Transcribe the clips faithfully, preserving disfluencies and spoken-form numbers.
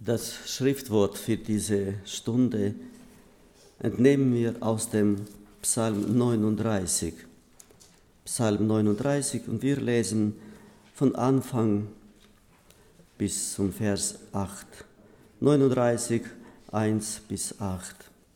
Das Schriftwort für diese Stunde entnehmen wir aus dem Psalm neununddreißig. Psalm neununddreißig, und wir lesen von Anfang bis zum Vers acht. neununddreißig, eins bis acht.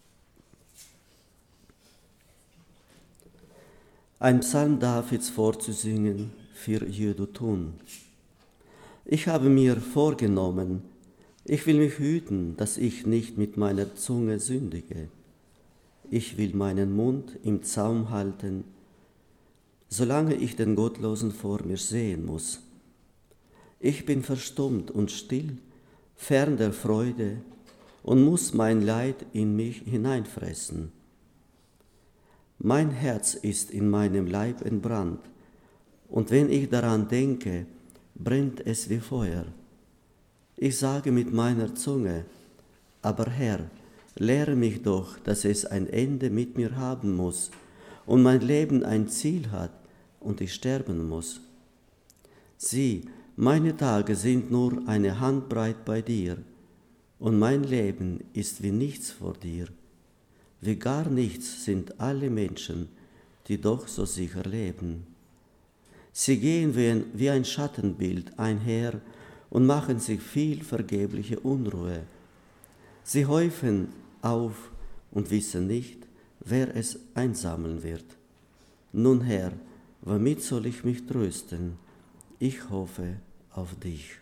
Ein Psalm Davids vorzusingen für Jedutun. Ich habe mir vorgenommen, ich will mich hüten, dass ich nicht mit meiner Zunge sündige. Ich will meinen Mund im Zaum halten, solange ich den Gottlosen vor mir sehen muss. Ich bin verstummt und still, fern der Freude, und muss mein Leid in mich hineinfressen. Mein Herz ist in meinem Leib entbrannt, und wenn ich daran denke, brennt es wie Feuer. Ich sage mit meiner Zunge, aber Herr, lehre mich doch, dass es ein Ende mit mir haben muss und mein Leben ein Ziel hat und ich sterben muss. Sieh, meine Tage sind nur eine Handbreit bei dir und mein Leben ist wie nichts vor dir. Wie gar nichts sind alle Menschen, die doch so sicher leben. Sie gehen wie ein, wie ein Schattenbild einher und machen sich viel vergebliche Unruhe. Sie häufen auf und wissen nicht, wer es einsammeln wird. Nun Herr, womit soll ich mich trösten? Ich hoffe auf dich.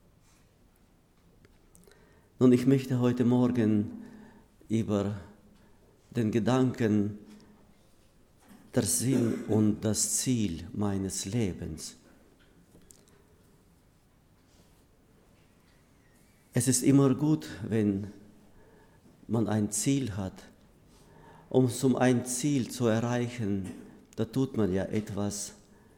Nun, ich möchte heute Morgen über den Gedanken, der Sinn und das Ziel meines Lebens. Es ist immer gut, wenn man ein Ziel hat. Um um ein Ziel zu erreichen, da tut man ja etwas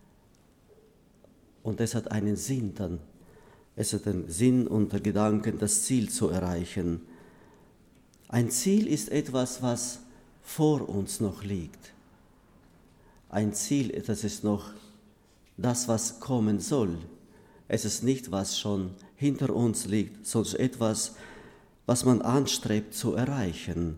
und es hat einen Sinn dann. Es hat den Sinn und den Gedanken, das Ziel zu erreichen. Ein Ziel ist etwas, was vor uns noch liegt. Ein Ziel, das ist noch das, was kommen soll. Es ist nicht, was schon hinter uns liegt, sondern etwas, was man anstrebt zu erreichen.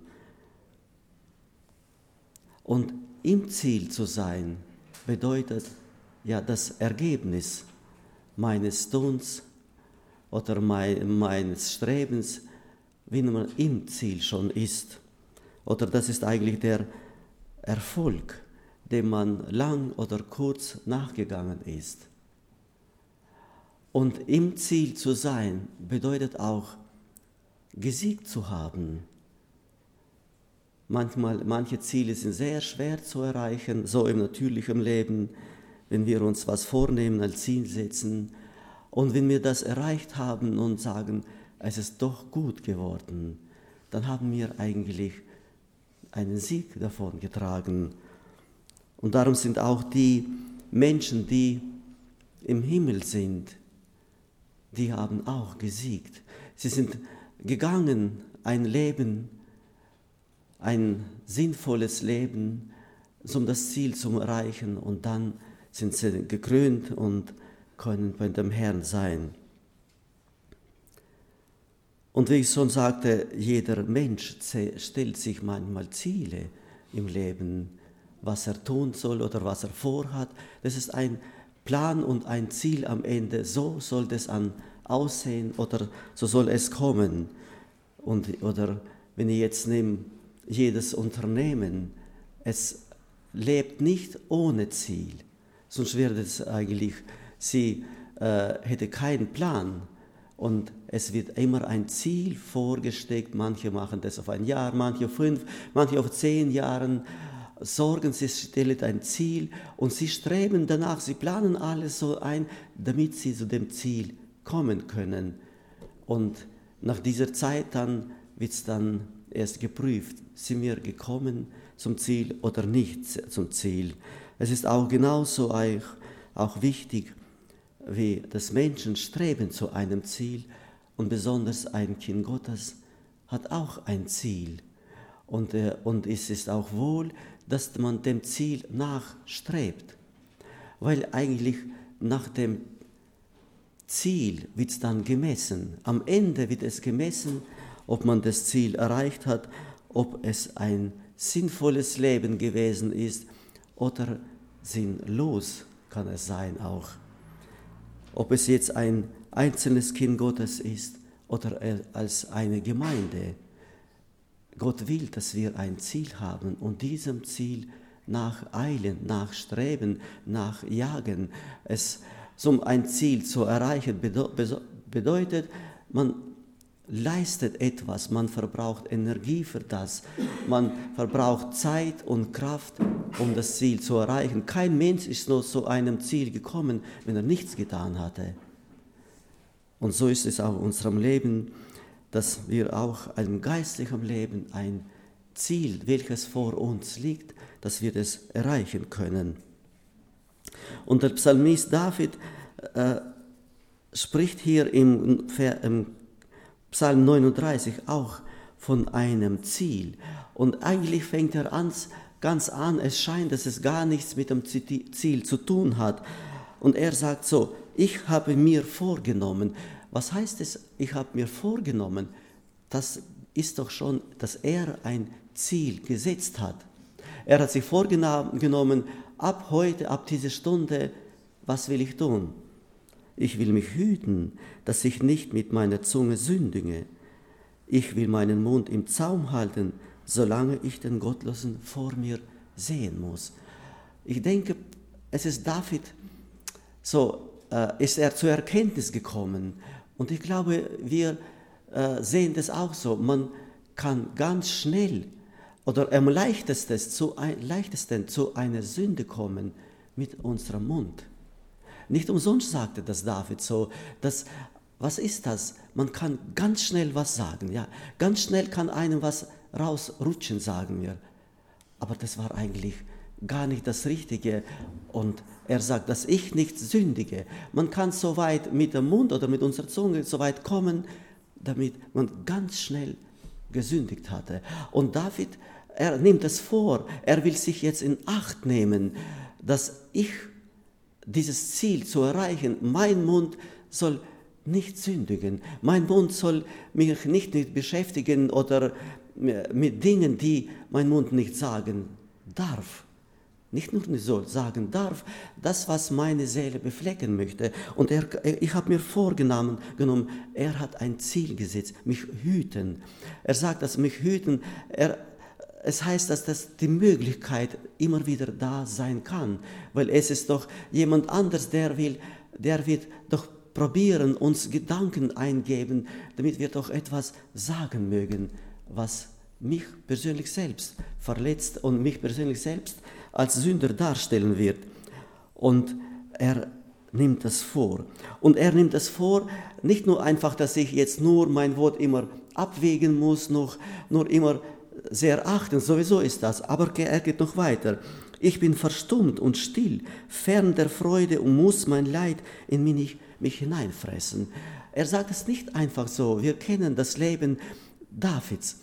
Und im Ziel zu sein, bedeutet ja das Ergebnis meines Tuns oder mein, meines Strebens, wie man im Ziel schon ist. Oder das ist eigentlich der Erfolg, dem man lang oder kurz nachgegangen ist. Und im Ziel zu sein, bedeutet auch, gesiegt zu haben. Manchmal, manche Ziele sind sehr schwer zu erreichen, so im natürlichen Leben, wenn wir uns was vornehmen, als Ziel setzen. Und wenn wir das erreicht haben und sagen, es ist doch gut geworden, dann haben wir eigentlich einen Sieg davon getragen. Und darum sind auch die Menschen, die im Himmel sind, die haben auch gesiegt. Sie sind gegangen, ein Leben, ein sinnvolles Leben, um das Ziel zu erreichen, und dann sind sie gekrönt und können bei dem Herrn sein. Und wie ich schon sagte, jeder Mensch stellt sich manchmal Ziele im Leben, was er tun soll oder was er vorhat. Das ist ein Plan und ein Ziel am Ende. So soll das an aussehen oder so soll es kommen. Und, oder wenn ich jetzt nehme, jedes Unternehmen, es lebt nicht ohne Ziel. Sonst wäre es eigentlich, sie äh, hätte keinen Plan. Und es wird immer ein Ziel vorgesteckt. Manche machen das auf ein Jahr, manche auf fünf, manche auf zehn Jahren. Sorgen, sie stellen ein Ziel und sie streben danach, sie planen alles so ein, damit sie zu dem Ziel kommen können. Und nach dieser Zeit dann wird es dann erst geprüft, sind wir gekommen zum Ziel oder nicht zum Ziel. Es ist auch genauso auch, auch wichtig, wie das Menschen streben zu einem Ziel, und besonders ein Kind Gottes hat auch ein Ziel. Und, äh, und es ist auch wohl, dass man dem Ziel nachstrebt, weil eigentlich nach dem Ziel wird dann gemessen. Am Ende wird es gemessen, ob man das Ziel erreicht hat, ob es ein sinnvolles Leben gewesen ist oder sinnlos kann es sein auch. Ob es jetzt ein einzelnes Kind Gottes ist oder als eine Gemeinde. Gott will, dass wir ein Ziel haben und diesem Ziel nacheilen, nachstreben, nachjagen. Es, um ein Ziel zu erreichen, bedeutet, man leistet etwas, man verbraucht Energie für das, man verbraucht Zeit und Kraft, um das Ziel zu erreichen. Kein Mensch ist noch zu einem Ziel gekommen, wenn er nichts getan hatte. Und so ist es auch in unserem Leben, dass wir auch im geistlichen Leben ein Ziel, welches vor uns liegt, dass wir das erreichen können. Und der Psalmist David äh, spricht hier im, im Psalm neununddreißig auch von einem Ziel. Und eigentlich fängt er an, ganz an, es scheint, dass es gar nichts mit dem Ziel zu tun hat. Und er sagt so, ich habe mir vorgenommen. Was heißt es, ich habe mir vorgenommen? Das ist doch schon, dass er ein Ziel gesetzt hat. Er hat sich vorgenommen, ab heute, ab dieser Stunde, was will ich tun? Ich will mich hüten, dass ich nicht mit meiner Zunge sündige. Ich will meinen Mund im Zaum halten, solange ich den Gottlosen vor mir sehen muss. Ich denke, es ist David, so äh, ist er zur Erkenntnis gekommen. Und ich glaube, wir äh, sehen das auch so. Man kann ganz schnell oder am leichtesten zu, ein, leichtesten zu einer Sünde kommen mit unserem Mund. Nicht umsonst sagte das David so, dass, was ist das? Man kann ganz schnell was sagen, ja, ganz schnell kann einem was rausrutschen, sagen wir. Aber das war eigentlich gar nicht das Richtige. Und er sagt, dass ich nicht sündige. Man kann so weit mit dem Mund oder mit unserer Zunge so weit kommen, damit man ganz schnell gesündigt hatte. Und David, er nimmt es vor, er will sich jetzt in Acht nehmen, dass ich dieses Ziel zu erreichen, mein Mund soll nicht sündigen, mein Mund soll mich nicht mit beschäftigen oder mit Dingen, die mein Mund nicht sagen darf. Nicht nur soll sagen darf, das, was meine Seele beflecken möchte. Und er, ich habe mir vorgenommen, genommen, er hat ein Ziel gesetzt, mich hüten. Er sagt, dass mich hüten, er, es heißt, dass das die Möglichkeit immer wieder da sein kann, weil es ist doch jemand anders, der will, der wird doch probieren, uns Gedanken eingeben, damit wir doch etwas sagen mögen, was mich persönlich selbst verletzt und mich persönlich selbst als Sünder darstellen wird. Und er nimmt das vor. Und er nimmt das vor, nicht nur einfach, dass ich jetzt nur mein Wort immer abwägen muss, noch, nur immer sehr achten, sowieso ist das, aber er geht noch weiter. Ich bin verstummt und still, fern der Freude und muss mein Leid in mich, mich hineinfressen. Er sagt es nicht einfach so. Wir kennen das Leben Davids,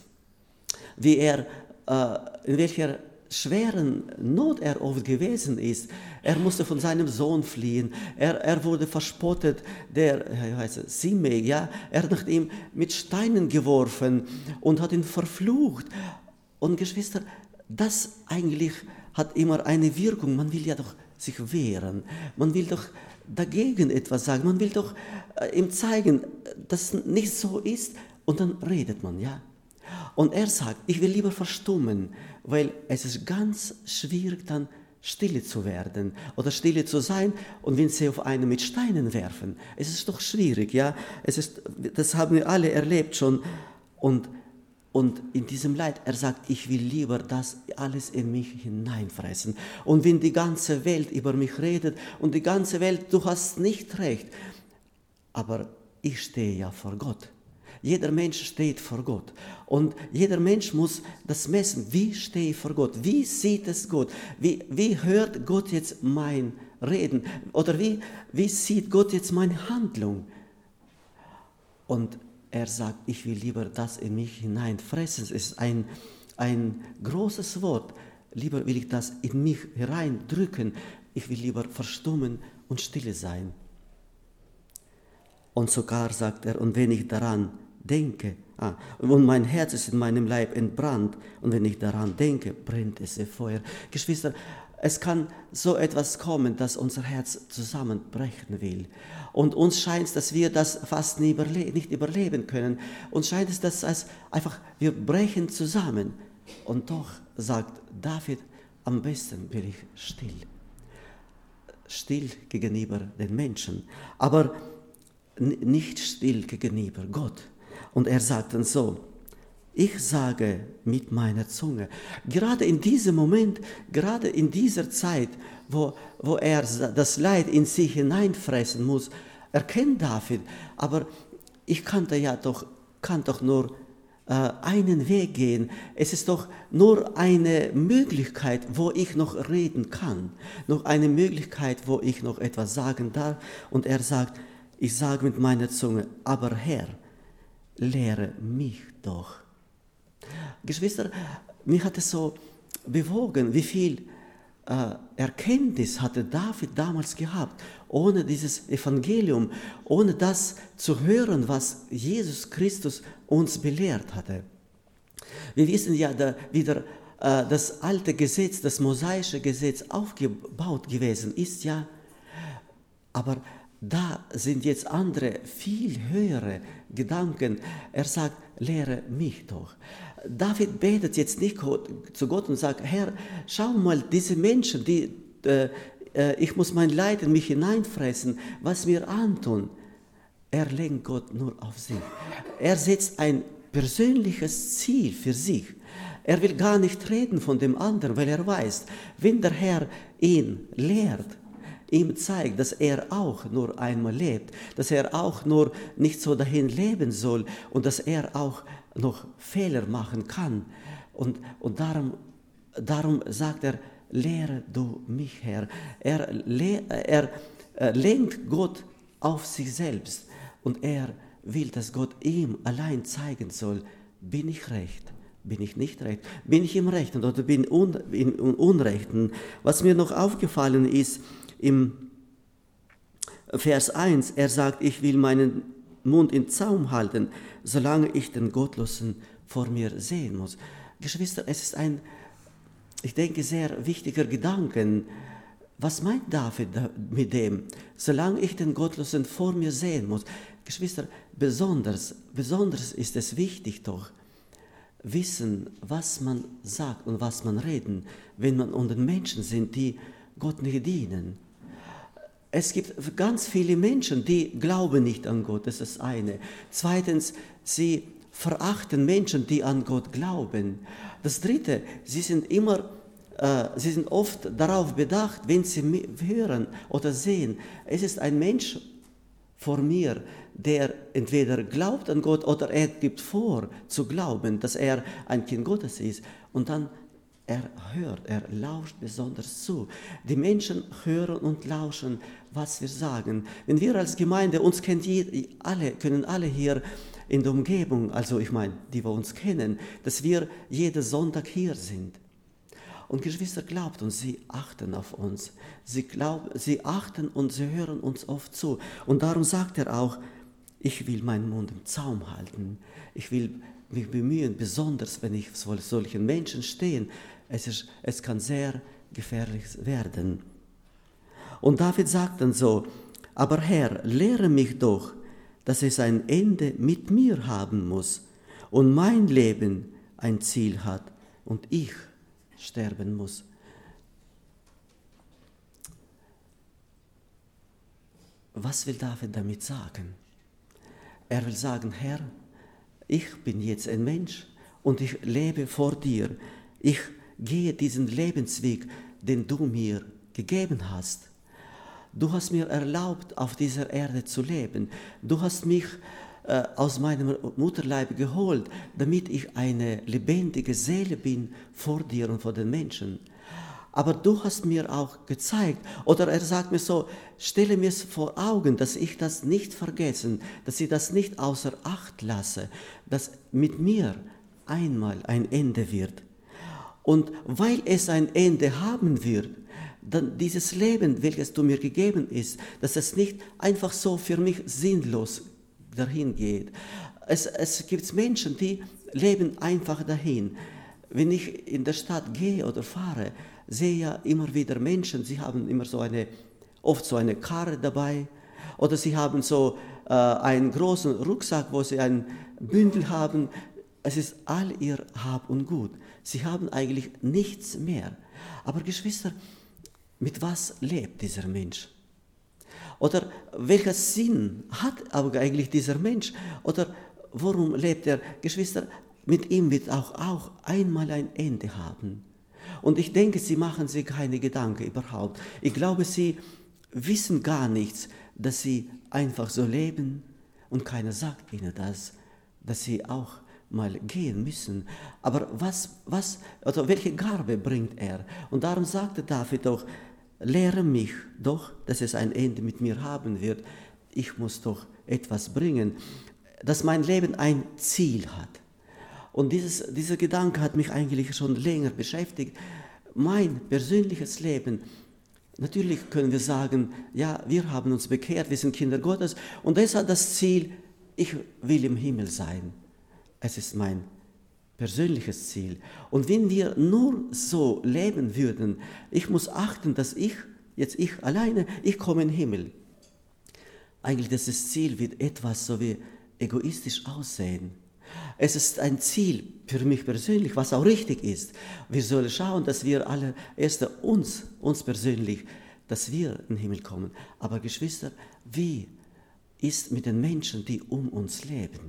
wie er, äh, in welcher schweren Not er oft gewesen ist. Er musste von seinem Sohn fliehen. Er, er wurde verspottet, der wie heißt er, Simei, ja, er hat nach ihm mit Steinen geworfen und hat ihn verflucht. Und Geschwister, das eigentlich hat immer eine Wirkung. Man will ja doch sich wehren. Man will doch dagegen etwas sagen. Man will doch äh, ihm zeigen, dass es nicht so ist. Und dann redet man, ja. Und er sagt, ich will lieber verstummen, weil es ist ganz schwierig, dann stille zu werden oder stille zu sein. Und wenn sie auf einen mit Steinen werfen, es ist doch schwierig, ja. Es ist, das haben wir alle erlebt schon. Und, und in diesem Leid, er sagt, ich will lieber das alles in mich hineinfressen. Und wenn die ganze Welt über mich redet und die ganze Welt, du hast nicht recht, aber ich stehe ja vor Gott. Jeder Mensch steht vor Gott und jeder Mensch muss das messen. Wie stehe ich vor Gott? Wie sieht es Gott? Wie, wie hört Gott jetzt mein Reden? Oder wie, wie sieht Gott jetzt meine Handlung? Und er sagt, ich will lieber das in mich hineinfressen. Es ist ein, ein großes Wort. Lieber will ich das in mich hereindrücken. Ich will lieber verstummen und stille sein. Und sogar sagt er, und wenn ich daran denke, ah, und mein Herz ist in meinem Leib entbrannt, und wenn ich daran denke, brennt es wie Feuer. Geschwister, es kann so etwas kommen, dass unser Herz zusammenbrechen will. Und uns scheint es, dass wir das fast nie überle- nicht überleben können. Uns scheint es, dass es einfach, wir brechen zusammen. Und doch sagt David, am besten bin ich still. Still gegenüber den Menschen, aber n- nicht still gegenüber Gott. Und er sagt dann so, ich sage mit meiner Zunge, gerade in diesem Moment, gerade in dieser Zeit, wo, wo er das Leid in sich hineinfressen muss, erkennt David, aber ich kann da ja doch, kann doch nur äh, einen Weg gehen. Es ist doch nur eine Möglichkeit, wo ich noch reden kann, noch eine Möglichkeit, wo ich noch etwas sagen darf. Und er sagt, ich sage mit meiner Zunge, aber Herr, lehre mich doch. Geschwister, mich hat es so bewogen, wie viel äh, Erkenntnis hatte David damals gehabt, ohne dieses Evangelium, ohne das zu hören, was Jesus Christus uns belehrt hatte. Wir wissen ja, da wieder äh, das alte Gesetz, das mosaische Gesetz aufgebaut gewesen ist, ja, aber da sind jetzt andere, viel höhere Gedanken. Er sagt, lehre mich doch. David betet jetzt nicht zu Gott und sagt, Herr, schau mal, diese Menschen, die, äh, äh, ich muss mein Leid in mich hineinfressen, was mir antun. Er lenkt Gott nur auf sich. Er setzt ein persönliches Ziel für sich. Er will gar nicht reden von dem anderen, weil er weiß, wenn der Herr ihn lehrt, ihm zeigt, dass er auch nur einmal lebt, dass er auch nur nicht so dahin leben soll und dass er auch noch Fehler machen kann. Und, und darum, darum sagt er, lehre du mich, Herr. Er, er, er lenkt Gott auf sich selbst und er will, dass Gott ihm allein zeigen soll, bin ich recht, bin ich nicht recht, bin ich im Rechten oder bin ich im Unrechten. Was mir noch aufgefallen ist, im Vers eins, er sagt, ich will meinen Mund in Zaum halten, solange ich den Gottlosen vor mir sehen muss. Geschwister, es ist ein, ich denke, sehr wichtiger Gedanke. Was meint David mit dem? Solange ich den Gottlosen vor mir sehen muss. Geschwister, besonders, besonders ist es wichtig doch, wissen, was man sagt und was man reden, wenn man unter Menschen sind, die Gott nicht dienen. Es gibt ganz viele Menschen, die glauben nicht an Gott, das ist das eine. Zweitens, sie verachten Menschen, die an Gott glauben. Das dritte, sie sind immer, äh, sie sind oft darauf bedacht, wenn sie hören oder sehen, es ist ein Mensch vor mir, der entweder glaubt an Gott oder er gibt vor zu glauben, dass er ein Kind Gottes ist. Und dann er hört, er lauscht besonders zu. Die Menschen hören und lauschen, was wir sagen. Wenn wir als Gemeinde, uns kennt jeder, alle, können alle hier in der Umgebung, also ich meine, die wir uns kennen, dass wir jeden Sonntag hier sind. Und Geschwister, glaubt uns, sie achten auf uns. Sie, glauben, sie achten und sie hören uns oft zu. Und darum sagt er auch, ich will meinen Mund im Zaum halten. Ich will mich bemühen, besonders wenn ich vor solchen Menschen stehe. Es, ist, es kann sehr gefährlich werden. Und David sagt dann so, aber Herr, lehre mich doch, dass es ein Ende mit mir haben muss und mein Leben ein Ziel hat und ich sterben muss. Was will David damit sagen? Er will sagen, Herr, ich bin jetzt ein Mensch und ich lebe vor dir. Ich gehe diesen Lebensweg, den du mir gegeben hast. Du hast mir erlaubt, auf dieser Erde zu leben. Du hast mich äh, aus meinem Mutterleib geholt, damit ich eine lebendige Seele bin vor dir und vor den Menschen. Aber du hast mir auch gezeigt, oder er sagt mir so, stelle mir es vor Augen, dass ich das nicht vergessen, dass ich das nicht außer Acht lasse, dass mit mir einmal ein Ende wird. Und weil es ein Ende haben wird, dann dieses Leben, welches du mir gegeben ist, dass es nicht einfach so für mich sinnlos dahin geht. Es, es gibt Menschen, die leben einfach dahin. Wenn ich in der Stadt gehe oder fahre, sehe ja immer wieder Menschen, sie haben immer so eine, oft so eine Karre dabei oder sie haben so äh, einen großen Rucksack, wo sie ein Bündel haben. Es ist all ihr Hab und Gut. Sie haben eigentlich nichts mehr. Aber Geschwister, mit was lebt dieser Mensch? Oder welchen Sinn hat aber eigentlich dieser Mensch? Oder worum lebt er? Geschwister, mit ihm wird auch, auch einmal ein Ende haben. Und ich denke, sie machen sich keine Gedanken überhaupt. Ich glaube, sie wissen gar nichts, dass sie einfach so leben und keiner sagt ihnen das, dass sie auch mal gehen müssen. Aber was, was, oder welche Gabe bringt er? Und darum sagte David doch, lehre mich doch, dass es ein Ende mit mir haben wird. Ich muss doch etwas bringen, dass mein Leben ein Ziel hat. Und dieses, dieser Gedanke hat mich eigentlich schon länger beschäftigt. Mein persönliches Leben, natürlich können wir sagen, ja, wir haben uns bekehrt, wir sind Kinder Gottes und das hat das Ziel, ich will im Himmel sein. Es ist mein persönliches Ziel. Und wenn wir nur so leben würden, ich muss achten, dass ich, jetzt ich alleine, ich komme in den Himmel. Eigentlich das Ziel wird etwas so wie egoistisch aussehen. Es ist ein Ziel für mich persönlich, was auch richtig ist. Wir sollen schauen, dass wir alle erst uns, uns persönlich, dass wir in den Himmel kommen. Aber Geschwister, wie ist mit den Menschen, die um uns leben?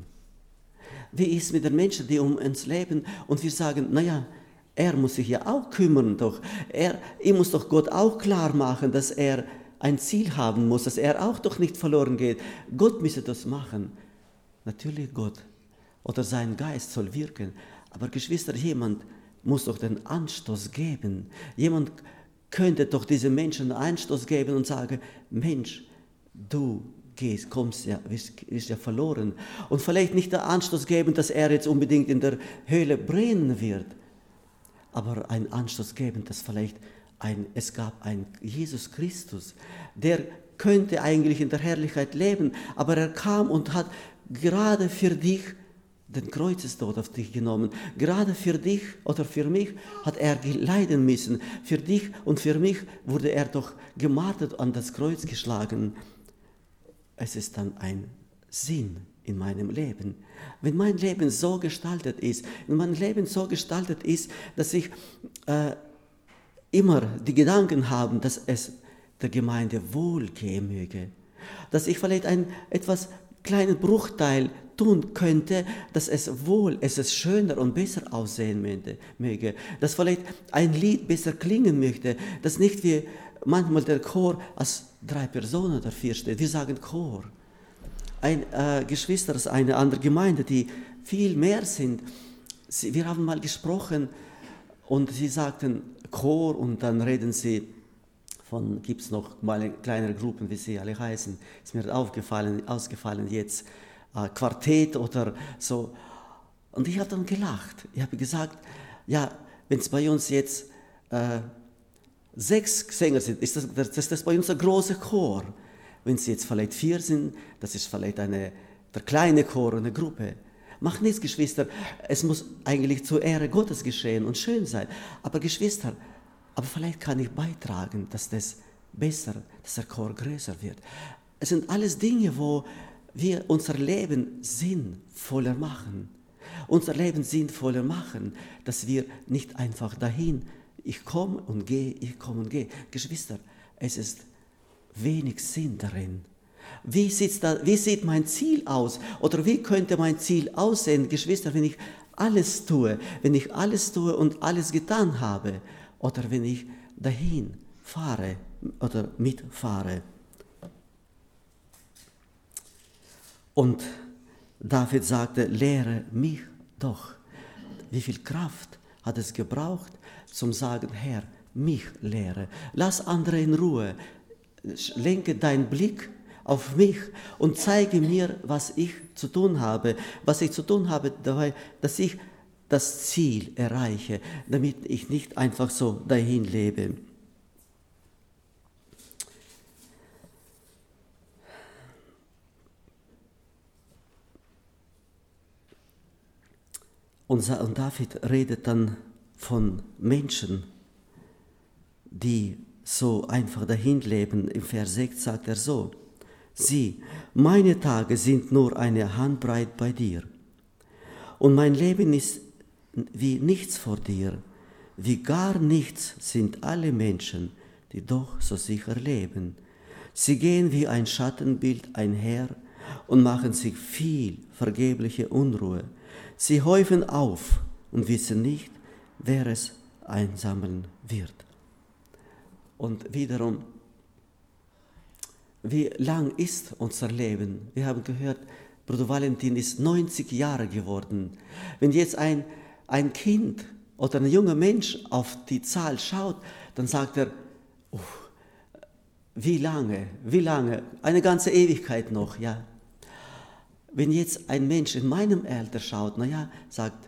Wie ist mit den Menschen, die um uns leben und wir sagen, naja, er muss sich ja auch kümmern doch. Er, ihm muss doch Gott auch klar machen, dass er ein Ziel haben muss, dass er auch doch nicht verloren geht. Gott müsse das machen. Natürlich Gott oder sein Geist soll wirken. Aber Geschwister, jemand muss doch den Anstoß geben. Jemand könnte doch diesen Menschen einen Anstoß geben und sagen, Mensch, du gehst, kommst ja, bist, bist ja verloren. Und vielleicht nicht den Anstoß geben, dass er jetzt unbedingt in der Höhle brennen wird, aber einen Anstoß geben, dass vielleicht ein, es gab einen Jesus Christus, der könnte eigentlich in der Herrlichkeit leben, aber er kam und hat gerade für dich den Kreuzestod auf dich genommen. Gerade für dich oder für mich hat er leiden müssen. Für dich und für mich wurde er doch gemartert, an das Kreuz geschlagen. Es ist dann ein Sinn in meinem Leben. Wenn mein Leben so gestaltet ist, wenn mein Leben so gestaltet ist, dass ich äh, immer die Gedanken habe, dass es der Gemeinde wohlgehen möge, dass ich vielleicht einen etwas kleinen Bruchteil tun könnte, dass es wohl, es ist schöner und besser aussehen möge, dass vielleicht ein Lied besser klingen möchte, dass nicht wie manchmal der Chor als drei Personen oder vier steht. Wir sagen Chor. Ein äh, Geschwister aus einer anderen Gemeinde, die viel mehr sind. Sie, wir haben mal gesprochen und sie sagten Chor und dann reden sie von, gibt es noch mal kleinere Gruppen, wie sie alle heißen. Ist mir aufgefallen, ausgefallen jetzt, äh, Quartett oder so. Und ich habe dann gelacht. Ich habe gesagt, ja, wenn es bei uns jetzt äh, sechs Sänger sind, ist das, das, das ist bei uns ein großer Chor. Wenn es jetzt vielleicht vier sind, das ist vielleicht eine, der kleine Chor, eine Gruppe. Macht nichts, Geschwister. Es muss eigentlich zur Ehre Gottes geschehen und schön sein. Aber Geschwister, aber vielleicht kann ich beitragen, dass das besser, dass der Chor größer wird. Es sind alles Dinge, wo wir unser Leben sinnvoller machen. Unser Leben sinnvoller machen, dass wir nicht einfach dahin, ich komme und gehe, ich komme und gehe. Geschwister, es ist wenig Sinn darin. Wie, da, wie sieht mein Ziel aus? Oder wie könnte mein Ziel aussehen, Geschwister, wenn ich alles tue, wenn ich alles tue und alles getan habe? Oder wenn ich dahin fahre oder mitfahre? Und David sagte, lehre mich doch. Wie viel Kraft hat es gebraucht, zum sagen, Herr, mich lehre. Lass andere in Ruhe. Lenke deinen Blick auf mich und zeige mir, was ich zu tun habe, was ich zu tun habe dabei, dass ich das Ziel erreiche, damit ich nicht einfach so dahin lebe. Und David redet dann von Menschen, die so einfach dahin leben. Im Vers sechs sagt er so: Sieh, meine Tage sind nur eine Handbreit bei dir, und mein Leben ist wie nichts vor dir. Wie gar nichts sind alle Menschen, die doch so sicher leben. Sie gehen wie ein Schattenbild einher und machen sich viel vergebliche Unruhe. Sie häufen auf und wissen nicht, wer es einsammeln wird. Und wiederum, wie lang ist unser Leben? Wir haben gehört, Bruder Valentin ist neunzig Jahre geworden. Wenn jetzt ein, ein Kind oder ein junger Mensch auf die Zahl schaut, dann sagt er, oh, wie lange, wie lange, eine ganze Ewigkeit noch, ja. Wenn jetzt ein Mensch in meinem Alter schaut, naja, sagt,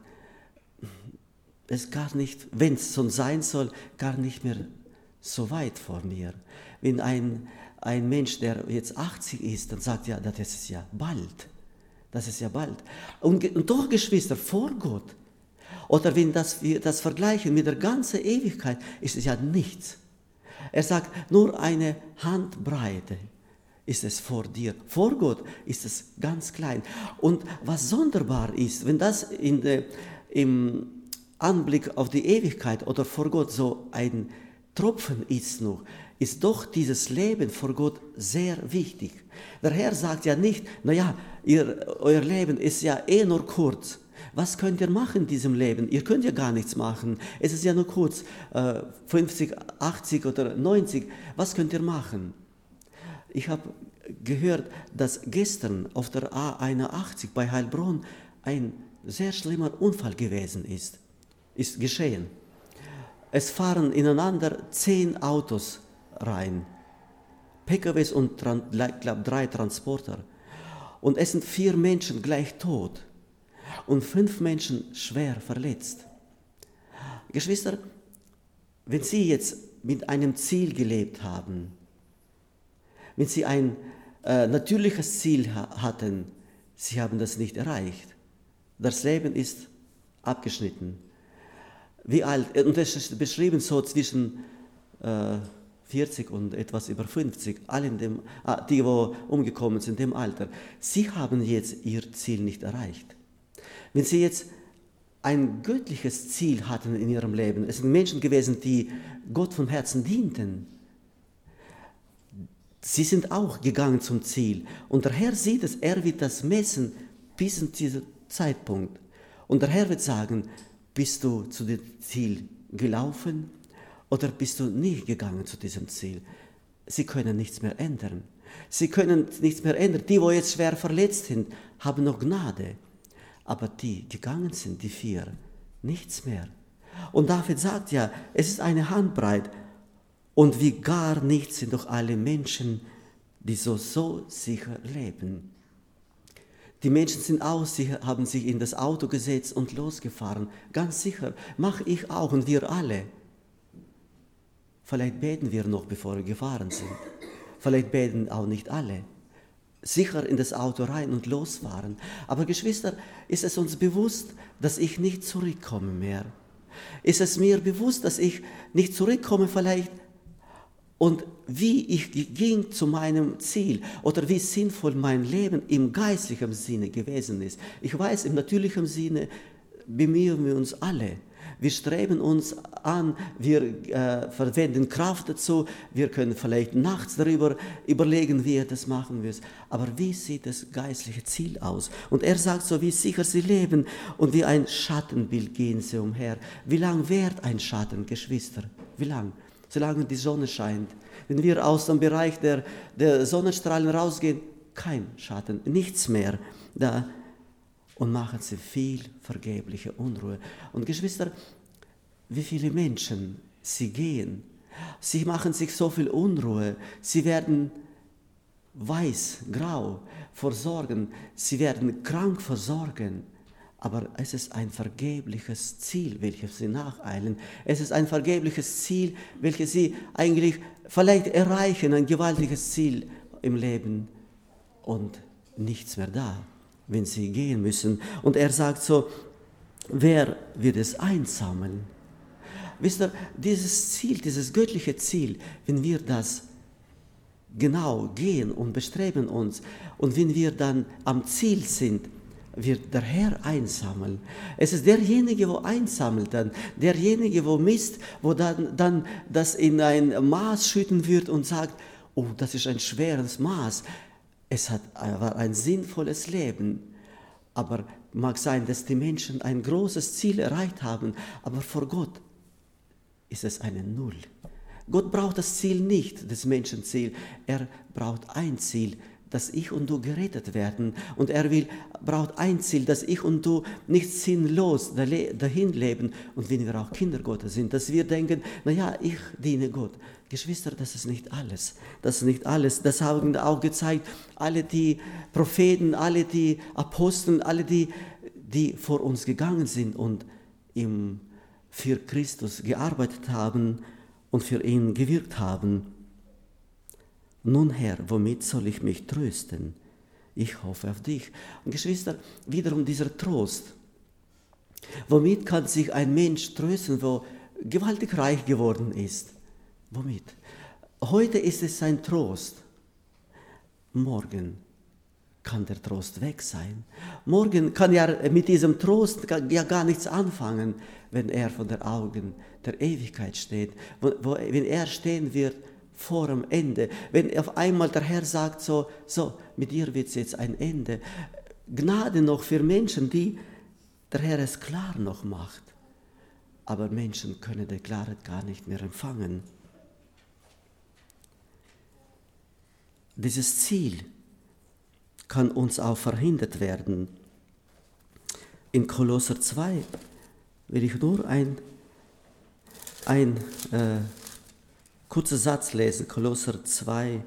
es gar nicht, wenn es so sein soll, gar nicht mehr so weit vor mir. Wenn ein, ein Mensch, der jetzt achtzig ist, dann sagt ja, das ist ja bald. Das ist ja bald. Und, und doch, Geschwister, vor Gott, oder wenn das, wir das vergleichen mit der ganzen Ewigkeit, ist es ja nichts. Er sagt, nur eine Handbreite ist es vor dir. Vor Gott ist es ganz klein. Und was sonderbar ist, wenn das in de, im Anblick auf die Ewigkeit oder vor Gott so ein Tropfen ist noch, ist doch dieses Leben vor Gott sehr wichtig. Der Herr sagt ja nicht, naja, ihr, euer Leben ist ja eh nur kurz. Was könnt ihr machen in diesem Leben? Ihr könnt ja gar nichts machen. Es ist ja nur kurz, äh, fünfzig, achtzig oder neunzig. Was könnt ihr machen? Ich habe gehört, dass gestern auf der A einundachtzig bei Heilbronn ein sehr schlimmer Unfall gewesen ist. Ist geschehen. Es fahren ineinander zehn Autos rein. P K Ws und ich glaube drei Transporter. Und es sind vier Menschen gleich tot und fünf Menschen schwer verletzt. Geschwister, wenn Sie jetzt mit einem Ziel gelebt haben, wenn Sie ein äh, natürliches Ziel ha- hatten, Sie haben das nicht erreicht. Das Leben ist abgeschnitten. Wie alt, und das ist beschrieben so zwischen äh, vierzig und etwas über fünfzig, alle in dem, ah, die, wo umgekommen sind, in dem Alter. Sie haben jetzt ihr Ziel nicht erreicht. Wenn Sie jetzt ein göttliches Ziel hatten in ihrem Leben, es sind Menschen gewesen, die Gott von Herzen dienten, sie sind auch gegangen zum Ziel. Und der Herr sieht es, er wird das messen bis zu diesem Zeitpunkt. Und der Herr wird sagen, bist du zu dem Ziel gelaufen oder bist du nie gegangen zu diesem Ziel? Sie können nichts mehr ändern. Sie können nichts mehr ändern. Die, die jetzt schwer verletzt sind, haben noch Gnade. Aber die gegangen sind, die vier, nichts mehr. Und David sagt ja, es ist eine Handbreit. Und wie gar nichts sind doch alle Menschen, die so, so sicher leben. Die Menschen sind aus, sie haben sich in das Auto gesetzt und losgefahren. Ganz sicher, mache ich auch und wir alle. Vielleicht beten wir noch, bevor wir gefahren sind. Vielleicht beten auch nicht alle. Sicher in das Auto rein und losfahren. Aber Geschwister, ist es uns bewusst, dass ich nicht zurückkomme mehr? Ist es mir bewusst, dass ich nicht zurückkomme vielleicht? Und wie ich ging zu meinem Ziel oder wie sinnvoll mein Leben im geistlichen Sinne gewesen ist. Ich weiß, im natürlichen Sinne bemühen wir uns alle. Wir streben uns an, wir äh, verwenden Kraft dazu, wir können vielleicht nachts darüber überlegen, wie er das machen wird. Aber wie sieht das geistliche Ziel aus? Und er sagt so, wie sicher sie leben und wie ein Schattenbild gehen sie umher. Wie lang währt ein Schatten, Geschwister? Wie lang? Solange die Sonne scheint. Wenn wir aus dem Bereich der, der Sonnenstrahlen rausgehen, kein Schatten, nichts mehr da. Und machen sie viel vergebliche Unruhe. Und Geschwister, wie viele Menschen sie gehen, sie machen sich so viel Unruhe, sie werden weiß, grau vor Sorgen, sie werden krank vor Sorgen. Aber es ist ein vergebliches Ziel, welches sie nacheilen. Es ist ein vergebliches Ziel, welches sie eigentlich vielleicht erreichen, ein gewaltiges Ziel im Leben und nichts mehr da, wenn sie gehen müssen. Und er sagt so, wer wird es einsammeln? Wisst ihr, dieses Ziel, dieses göttliche Ziel, wenn wir das genau gehen und bestreben uns und wenn wir dann am Ziel sind, wird der Herr einsammeln. Es ist derjenige, wo einsammelt dann, derjenige, wo misst, wo dann, dann das in ein Maß schütten wird und sagt, oh, das ist ein schweres Maß. Es hat, war ein sinnvolles Leben. Aber mag sein, dass die Menschen ein großes Ziel erreicht haben, aber vor Gott ist es eine Null. Gott braucht das Ziel nicht, das Menschenziel. Er braucht ein Ziel, dass ich und du gerettet werden. Und er will, braucht ein Ziel, dass ich und du nicht sinnlos dahin leben. Und wenn wir auch Kinder Gottes sind, dass wir denken, naja, ich diene Gott. Geschwister, das ist nicht alles. Das ist nicht alles. Das haben auch gezeigt, alle die Propheten, alle die Apostel, alle die, die vor uns gegangen sind und im, für Christus gearbeitet haben und für ihn gewirkt haben. Nun Herr, womit soll ich mich trösten? Ich hoffe auf dich. Und Geschwister, wiederum dieser Trost. Womit kann sich ein Mensch trösten, wo gewaltig reich geworden ist? Womit? Heute ist es sein Trost. Morgen kann der Trost weg sein. Morgen kann er mit diesem Trost ja gar nichts anfangen, wenn er vor den Augen der Ewigkeit steht, wo, wo, wenn er stehen wird vor dem Ende, wenn auf einmal der Herr sagt, so, so, mit dir wird es jetzt ein Ende. Gnade noch für Menschen, die der Herr es klar noch macht. Aber Menschen können die Klarheit gar nicht mehr empfangen. Dieses Ziel kann uns auch verhindert werden. In Kolosser zwei will ich nur ein, ein äh, kurzer Satz lesen. Kolosser zwei,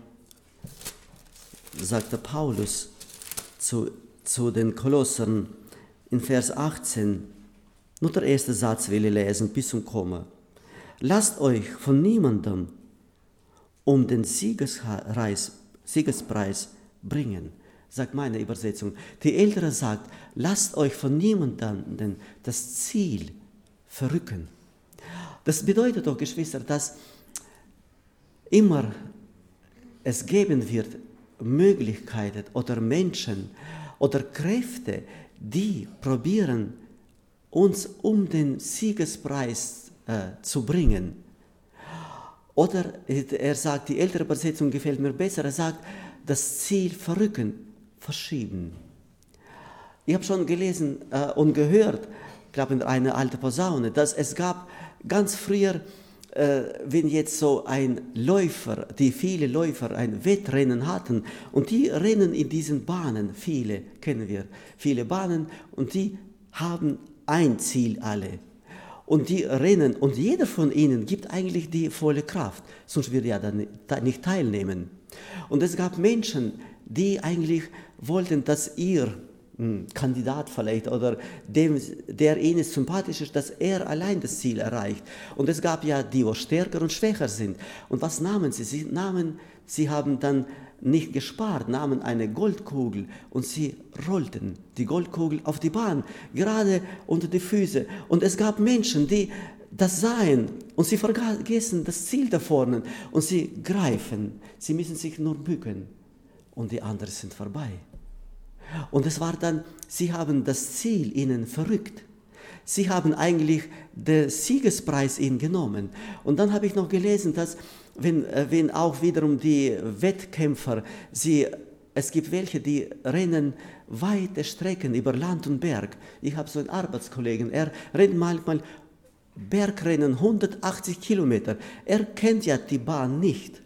sagte Paulus zu, zu den Kolossern in Vers achtzehn, nur der erste Satz will ich lesen, bis zum Komma. Lasst euch von niemandem um den Siegespreis, Siegespreis bringen, sagt meine Übersetzung. Die Ältere sagt, lasst euch von niemandem das Ziel verrücken. Das bedeutet doch, Geschwister, dass immer es geben wird Möglichkeiten oder Menschen oder Kräfte, die probieren, uns um den Siegespreis äh, zu bringen. Oder er sagt, die ältere Übersetzung gefällt mir besser, er sagt, das Ziel verrücken, verschieben. Ich habe schon gelesen äh, und gehört, ich glaube in einer alten Posaune, dass es gab ganz früher, äh, wenn jetzt so ein Läufer, die viele Läufer ein Wettrennen hatten und die rennen in diesen Bahnen, viele kennen wir, viele Bahnen und die haben ein Ziel alle. Und die rennen und jeder von ihnen gibt eigentlich die volle Kraft, sonst würde er dann nicht teilnehmen. Und es gab Menschen, die eigentlich wollten, dass ihr mh, Kandidat vielleicht oder dem, der ihnen sympathisch ist, dass er allein das Ziel erreicht. Und es gab ja die, die stärker und schwächer sind. Und was nahmen sie? Sie nahmen, sie haben dann nicht gespart, nahmen eine Goldkugel und sie rollten die Goldkugel auf die Bahn, gerade unter die Füße. Und es gab Menschen, die das sahen und sie vergessen das Ziel da vorne und sie greifen, sie müssen sich nur bücken und die anderen sind vorbei. Und es war dann, sie haben das Ziel ihnen verrückt. Sie haben eigentlich den Siegespreis ihnen genommen. Und dann habe ich noch gelesen, dass wenn, wenn auch wiederum die Wettkämpfer, sie, es gibt welche, die rennen weite Strecken über Land und Berg. Ich habe so einen Arbeitskollegen, er rennt manchmal Bergrennen hundertachtzig Kilometer. Er kennt ja die Bahn nicht.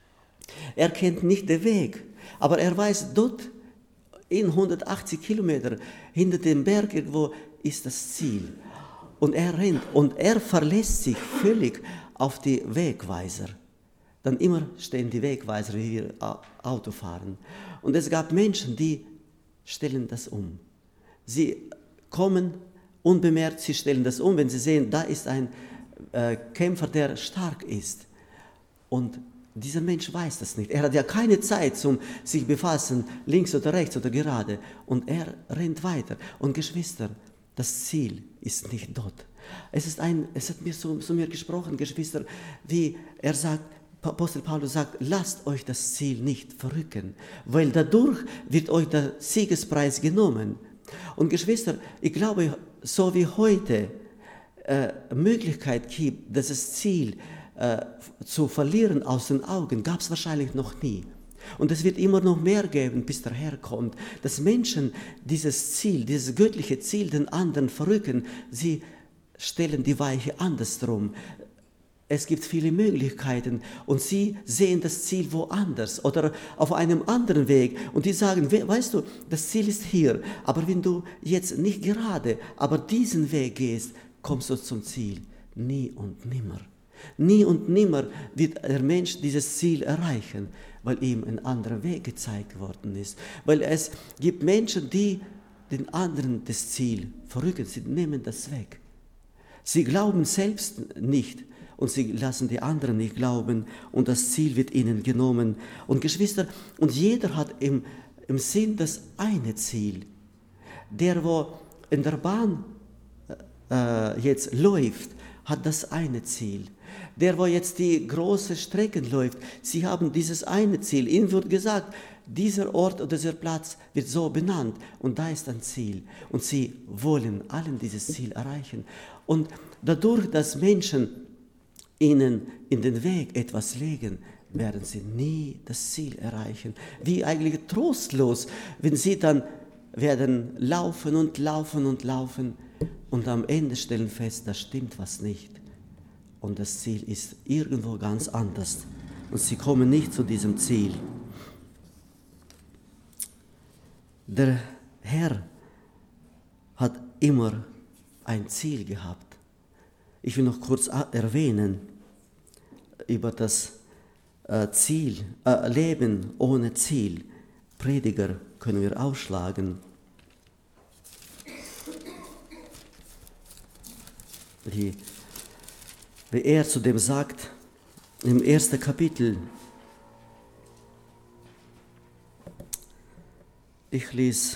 Er kennt nicht den Weg. Aber er weiß, dort in hundertachtzig Kilometer hinter dem Berg irgendwo ist das Ziel. Und er rennt und er verlässt sich völlig auf die Wegweiser. Dann immer stehen die Wegweiser, wie wir Auto fahren. Und es gab Menschen, die stellen das um. Sie kommen unbemerkt, sie stellen das um, wenn sie sehen, da ist ein äh, Kämpfer, der stark ist. Und dieser Mensch weiß das nicht. Er hat ja keine Zeit zum sich befassen, links oder rechts oder gerade. Und er rennt weiter. Und Geschwister, Das Ziel ist nicht dort. Es, ist ein, es hat mir zu, zu mir gesprochen, Geschwister, wie er sagt, Apostel Paulus sagt, lasst euch das Ziel nicht verrücken, weil dadurch wird euch der Siegespreis genommen. Und Geschwister, ich glaube, so wie heute äh, Möglichkeit gibt, das Ziel äh, zu verlieren aus den Augen, gab es wahrscheinlich noch nie. Und es wird immer noch mehr geben, bis der Herr kommt, dass Menschen dieses Ziel, dieses göttliche Ziel den anderen verrücken. Sie stellen die Weiche andersrum. Es gibt viele Möglichkeiten und sie sehen das Ziel woanders oder auf einem anderen Weg. Und die sagen, weißt du, das Ziel ist hier, aber wenn du jetzt nicht gerade, aber diesen Weg gehst, kommst du zum Ziel. Nie und nimmer. Nie und nimmer wird der Mensch dieses Ziel erreichen, weil ihm ein anderer Weg gezeigt worden ist. Weil es gibt Menschen, die den anderen das Ziel verrücken, sie nehmen das weg. Sie glauben selbst nicht und sie lassen die anderen nicht glauben und das Ziel wird ihnen genommen. Und Geschwister, und jeder hat im, im Sinn das eine Ziel. Der, wo in der Bahn äh, jetzt läuft, hat das eine Ziel. Der, wo jetzt die große Strecken läuft, sie haben dieses eine Ziel. Ihnen wird gesagt, dieser Ort oder dieser Platz wird so benannt und da ist ein Ziel. Und sie wollen allen dieses Ziel erreichen. Und dadurch, dass Menschen ihnen in den Weg etwas legen, werden sie nie das Ziel erreichen. Wie eigentlich trostlos, wenn sie dann werden laufen und laufen und laufen und am Ende stellen fest, da stimmt was nicht. Und das Ziel ist irgendwo ganz anders. Und sie kommen nicht zu diesem Ziel. Der Herr hat immer ein Ziel gehabt. Ich will noch kurz erwähnen über das äh, Ziel, äh, Leben ohne Ziel. Prediger können wir aufschlagen. Die, wie er zu dem sagt, im ersten Kapitel, ich lese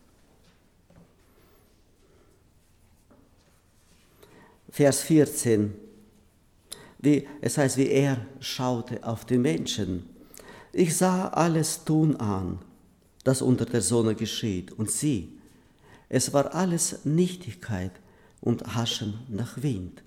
Vers vierzehn, wie, es heißt, wie er schaute auf die Menschen. Ich sah alles Tun an, das unter der Sonne geschieht, und sieh, es war alles Nichtigkeit und Haschen nach Wind.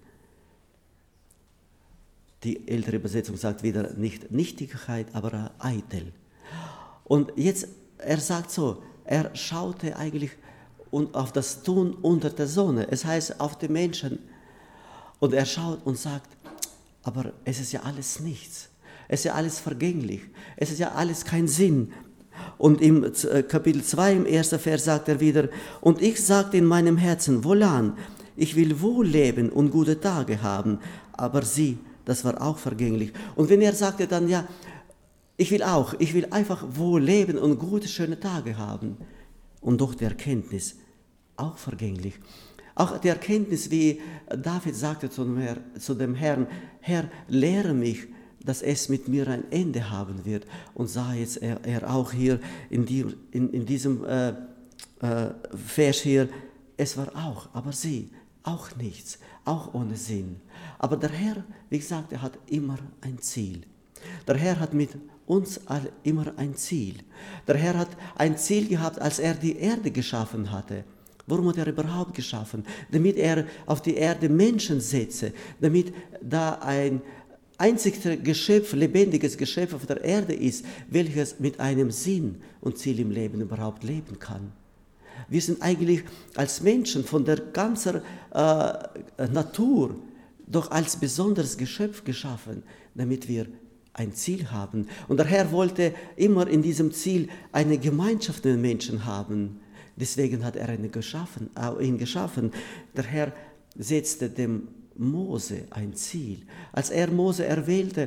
Die ältere Übersetzung sagt wieder nicht Nichtigkeit, aber eitel. Und jetzt, er sagt so, er schaute eigentlich auf das Tun unter der Sonne, es heißt auf die Menschen. Und er schaut und sagt, aber es ist ja alles nichts, es ist ja alles vergänglich, es ist ja alles kein Sinn. Und im Kapitel zwei, im ersten Vers sagt er wieder, und ich sagte in meinem Herzen, wohlan, ich will wohl leben und gute Tage haben, aber sie, das war auch vergänglich. Und wenn er sagte dann, ja, ich will auch, ich will einfach wohl leben und gute, schöne Tage haben. Und doch die Erkenntnis, auch vergänglich. Auch die Erkenntnis, wie David sagte zu dem, Herr, zu dem Herrn, Herr, lehre mich, dass es mit mir ein Ende haben wird. Und sah jetzt er, er auch hier in, die, in, in diesem äh, äh, Vers hier, es war auch, aber sie, auch nichts, auch ohne Sinn. Aber der Herr, wie gesagt, er hat immer ein Ziel. Der Herr hat mit uns alle immer ein Ziel. Der Herr hat ein Ziel gehabt, als er die Erde geschaffen hatte. Warum hat er überhaupt geschaffen? Damit er auf die Erde Menschen setze, damit da ein einziges Geschöpf, lebendiges Geschöpf auf der Erde ist, welches mit einem Sinn und Ziel im Leben überhaupt leben kann. Wir sind eigentlich als Menschen von der ganzen äh, Natur doch als besonderes Geschöpf geschaffen, damit wir ein Ziel haben. Und der Herr wollte immer in diesem Ziel eine Gemeinschaft mit den Menschen haben. Deswegen hat er ihn geschaffen, äh, ihn geschaffen. Der Herr setzte dem Mose ein Ziel. Als er Mose erwählte,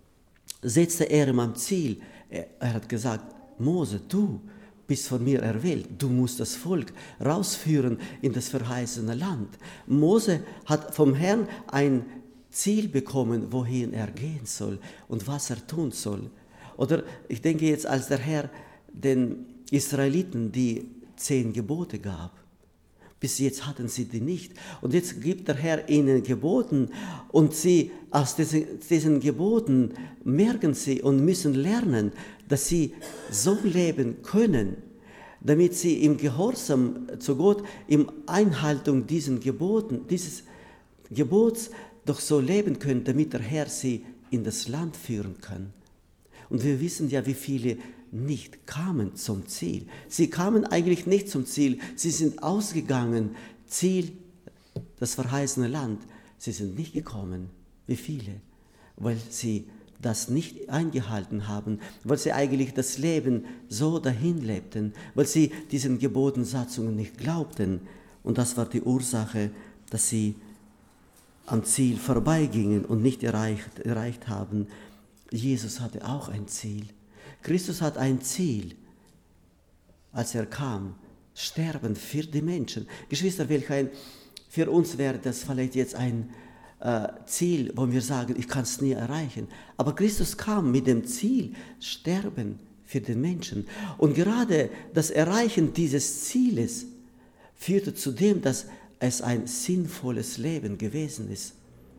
setzte er ihm ein Ziel. Er, er hat gesagt, Mose, du bist von mir erwählt. Du musst das Volk rausführen in das verheißene Land. Mose hat vom Herrn ein Ziel bekommen, wohin er gehen soll und was er tun soll. Oder ich denke jetzt, als der Herr den Israeliten die zehn Gebote gab, Bis jetzt hatten sie die nicht. Und jetzt gibt der Herr ihnen Geboten und sie aus diesen, diesen Geboten merken sie und müssen lernen, dass sie so leben können, damit sie im Gehorsam zu Gott, in Einhaltung diesen Geboten, dieses Gebots doch so leben können, damit der Herr sie in das Land führen kann. Und wir wissen ja, wie viele nicht kamen zum Ziel. Sie kamen eigentlich nicht zum Ziel. Sie sind ausgegangen. Ziel, das verheißene Land. Sie sind nicht gekommen. Wie viele? Weil sie das nicht eingehalten haben, weil sie eigentlich das Leben so dahin lebten, weil sie diesen Geboten, Satzungen nicht glaubten. Und das war die Ursache, dass sie am Ziel vorbeigingen und nicht erreicht, erreicht haben. Jesus hatte auch ein Ziel. Christus hat ein Ziel, als er kam, sterben für die Menschen. Geschwister, welch ein, für uns wäre das vielleicht jetzt ein äh, Ziel, wo wir sagen, ich kann es nie erreichen. Aber Christus kam mit dem Ziel, sterben für den Menschen. Und gerade das Erreichen dieses Zieles führte zu dem, dass es ein sinnvolles Leben gewesen ist.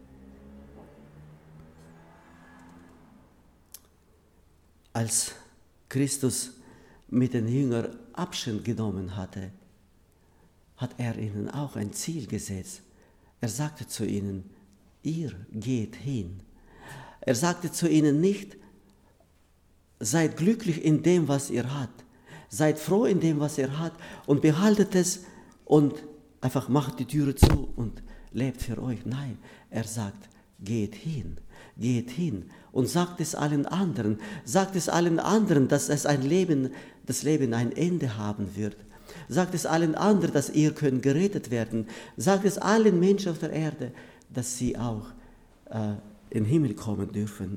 Als Christus mit den Jüngern Abschied genommen hatte, hat er ihnen auch ein Ziel gesetzt. Er sagte zu ihnen, ihr geht hin. Er sagte zu ihnen nicht, seid glücklich in dem, was ihr habt. Seid froh in dem, was ihr habt und behaltet es und einfach macht die Türe zu und lebt für euch. Nein, er sagt, geht hin. Geht hin und sagt es allen anderen, sagt es allen anderen, dass es ein Leben, das Leben ein Ende haben wird. Sagt es allen anderen, dass ihr könnt gerettet werden. Sagt es allen Menschen auf der Erde, dass sie auch äh, in den Himmel kommen dürfen.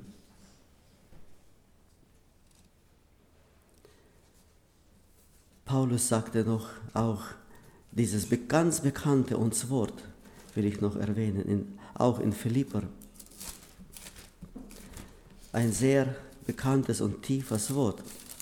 Paulus sagte noch auch dieses ganz bekannte uns Wort, will ich noch erwähnen, in, auch in Philipper. Ein sehr bekanntes und tiefes Wort.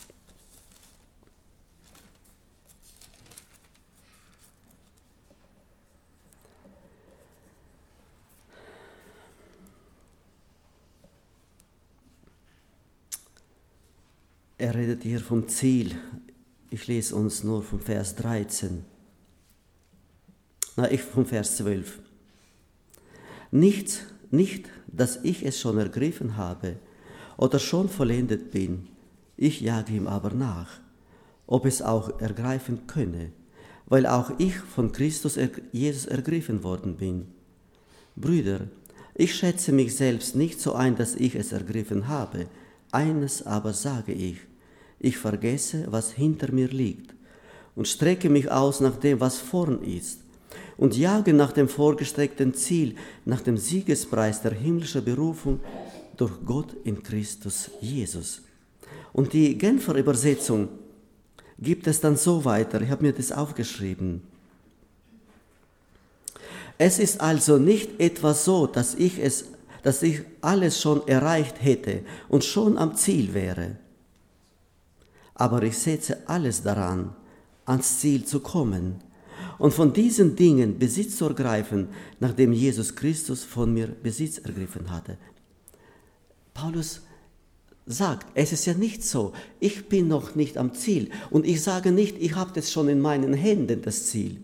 Er redet hier vom Ziel. Ich lese uns nur vom Vers dreizehn. Na, ich vom Vers zwölf. Nicht, nicht, dass ich es schon ergriffen habe oder schon vollendet bin, ich jage ihm aber nach, ob es auch ergreifen könne, weil auch ich von Christus Jesus ergriffen worden bin. Brüder, ich schätze mich selbst nicht so ein, dass ich es ergriffen habe, eines aber sage ich, ich vergesse, was hinter mir liegt und strecke mich aus nach dem, was vorn ist und jage nach dem vorgestreckten Ziel, nach dem Siegespreis der himmlischen Berufung durch Gott in Christus Jesus. Und die Genfer Übersetzung gibt es dann so weiter, ich habe mir das aufgeschrieben. Es ist also nicht etwa so, dass ich, es, dass ich alles schon erreicht hätte und schon am Ziel wäre. Aber ich setze alles daran, ans Ziel zu kommen und von diesen Dingen Besitz zu ergreifen, nachdem Jesus Christus von mir Besitz ergriffen hatte. Paulus sagt, es ist ja nicht so, ich bin noch nicht am Ziel und ich sage nicht, ich habe das schon in meinen Händen, das Ziel.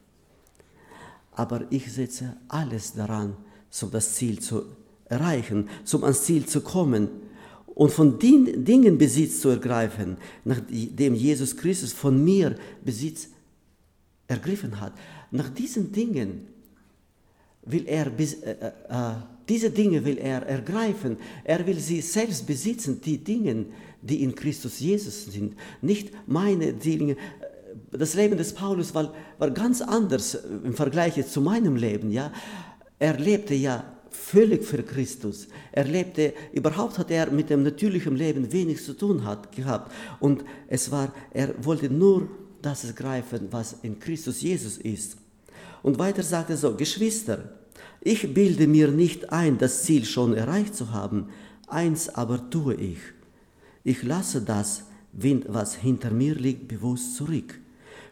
Aber ich setze alles daran, um das Ziel zu erreichen, um ans Ziel zu kommen und von den Dingen Besitz zu ergreifen, nachdem Jesus Christus von mir Besitz ergriffen hat. Nach diesen Dingen will er, äh, äh, diese Dinge will er ergreifen. Er will sie selbst besitzen, die Dinge, die in Christus Jesus sind. Nicht meine Dinge. Das Leben des Paulus war, war ganz anders im Vergleich zu meinem Leben. Ja? Er lebte ja völlig für Christus. Er lebte, überhaupt hat er mit dem natürlichen Leben wenig zu tun hat, gehabt. Und es war, er wollte nur das ergreifen, was in Christus Jesus ist. Und weiter sagt er so, Geschwister, ich bilde mir nicht ein, das Ziel schon erreicht zu haben, eins aber tue ich. Ich lasse das, was hinter mir liegt, bewusst zurück,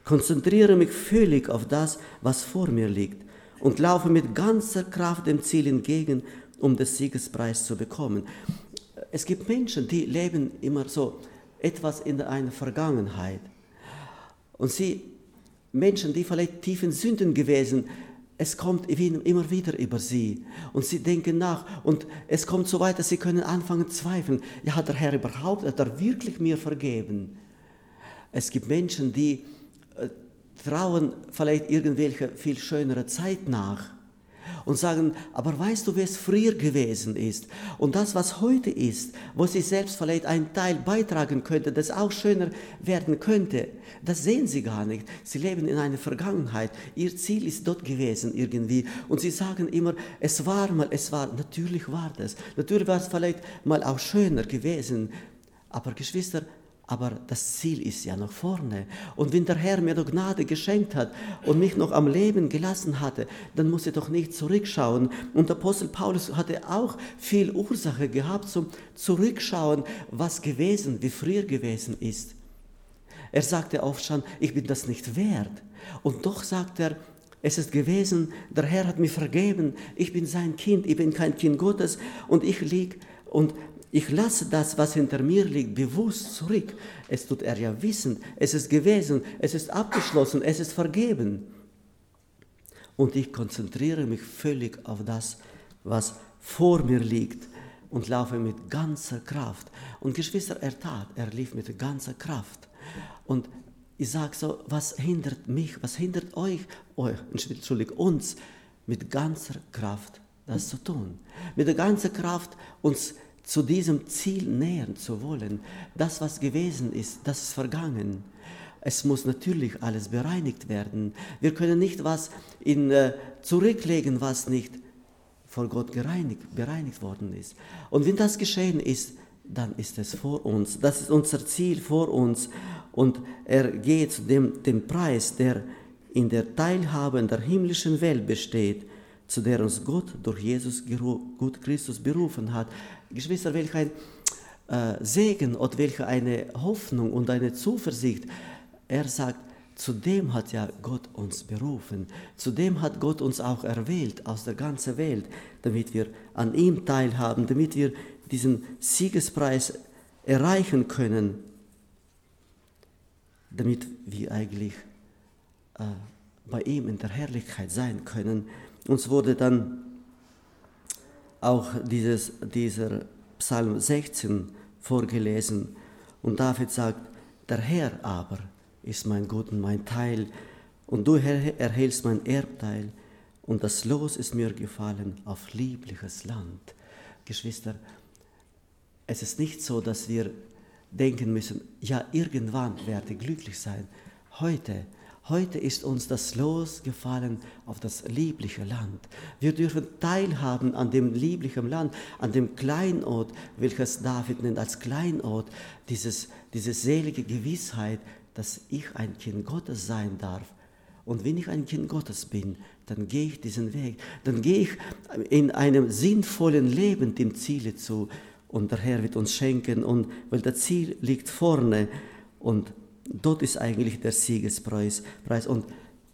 konzentriere mich völlig auf das, was vor mir liegt und laufe mit ganzer Kraft dem Ziel entgegen, um den Siegespreis zu bekommen. Es gibt Menschen, die leben immer so etwas in einer Vergangenheit. Und sie, Menschen, die vielleicht tief in Sünden gewesen, es kommt immer wieder über sie. Und sie denken nach. Und es kommt so weit, dass sie können anfangen zu zweifeln. Ja, hat der Herr überhaupt, hat er wirklich mir vergeben? Es gibt Menschen, die äh, trauen vielleicht irgendwelche viel schönere Zeit nach. Und sagen, aber weißt du, wie es früher gewesen ist? Und das, was heute ist, wo sie selbst vielleicht einen Teil beitragen könnte, das auch schöner werden könnte, das sehen sie gar nicht. Sie leben in einer Vergangenheit. Ihr Ziel ist dort gewesen irgendwie. Und sie sagen immer, es war mal, es war, natürlich war das. Natürlich war es vielleicht mal auch schöner gewesen. Aber Geschwister, aber das Ziel ist ja nach vorne. Und wenn der Herr mir noch Gnade geschenkt hat und mich noch am Leben gelassen hatte, dann muss ich doch nicht zurückschauen. Und der Apostel Paulus hatte auch viel Ursache gehabt zum Zurückschauen, was gewesen, wie früher gewesen ist. Er sagte oft schon, ich bin das nicht wert. Und doch sagt er, es ist gewesen, der Herr hat mir vergeben, ich bin sein Kind, ich bin kein Kind Gottes und ich lieg und ich lasse das, was hinter mir liegt, bewusst zurück. Es tut er ja wissend. Es ist gewesen, es ist abgeschlossen, es ist vergeben. Und ich konzentriere mich völlig auf das, was vor mir liegt und laufe mit ganzer Kraft. Und Geschwister, er tat, er lief mit ganzer Kraft. Und ich sage so, was hindert mich, was hindert euch, euch, Entschuldigung, uns, mit ganzer Kraft das zu tun. Mit der ganzen Kraft uns zu diesem Ziel nähern zu wollen. Das, was gewesen ist, das ist vergangen. Es muss natürlich alles bereinigt werden. Wir können nicht was in, äh, zurücklegen, was nicht vor Gott gereinigt, bereinigt worden ist. Und wenn das geschehen ist, dann ist es vor uns. Das ist unser Ziel vor uns. Und er geht zu dem, dem Preis, der in der Teilhabe in der himmlischen Welt besteht, zu der uns Gott durch Jesus Gott Christus berufen hat. Geschwister, welch ein äh, Segen und welche eine Hoffnung und eine Zuversicht. Er sagt, zu dem hat ja Gott uns berufen. Zu dem hat Gott uns auch erwählt aus der ganzen Welt, damit wir an ihm teilhaben, damit wir diesen Siegespreis erreichen können, damit wir eigentlich äh, bei ihm in der Herrlichkeit sein können. Uns wurde dann auch dieses, dieser Psalm sechzehn vorgelesen und David sagt, der Herr aber ist mein Gut und mein Teil und du, Herr, erhältst mein Erbteil und das Los ist mir gefallen auf liebliches Land. Geschwister, es ist nicht so, dass wir denken müssen, ja, irgendwann werde ich glücklich sein. Heute Heute ist uns das Los gefallen auf das liebliche Land. Wir dürfen teilhaben an dem lieblichen Land, an dem Kleinod, welches David nennt als Kleinod, dieses, diese selige Gewissheit, dass ich ein Kind Gottes sein darf. Und wenn ich ein Kind Gottes bin, dann gehe ich diesen Weg, dann gehe ich in einem sinnvollen Leben dem Ziele zu. Und der Herr wird uns schenken, und weil das Ziel liegt vorne und dort ist eigentlich der Siegespreis. Und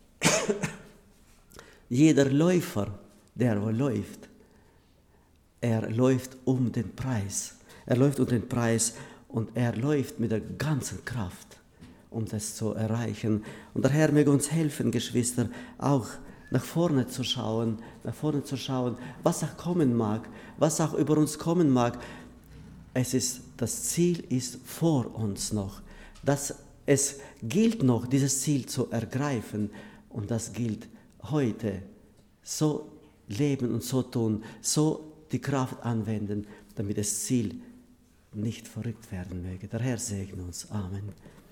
jeder Läufer, der wo läuft, er läuft um den Preis. Er läuft um den Preis und er läuft mit der ganzen Kraft, um das zu erreichen. Und der Herr möge uns helfen, Geschwister, auch nach vorne zu schauen, nach vorne zu schauen, was auch kommen mag, was auch über uns kommen mag. Es ist, das Ziel ist vor uns noch. Das Es gilt noch, dieses Ziel zu ergreifen, und das gilt heute. So leben und so tun, so die Kraft anwenden, damit das Ziel nicht verrückt werden möge. Der Herr segne uns. Amen.